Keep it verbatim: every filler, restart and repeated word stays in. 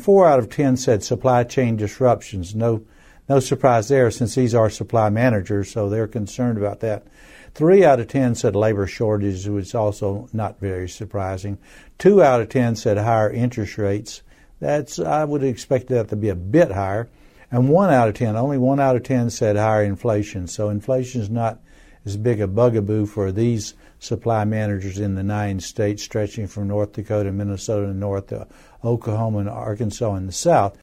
four out of ten said supply chain disruptions. No, no surprise there, since these are supply managers, so they're concerned about that. Three out of ten said labor shortages, which is also not very surprising. Two out of ten said higher interest rates. That's, I would expect that to be a bit higher. And one out of ten, only one out of ten said higher inflation. So inflation is not as big a bugaboo for these supply managers in the nine states stretching from North Dakota, Minnesota in the north to Oklahoma and Arkansas in the south.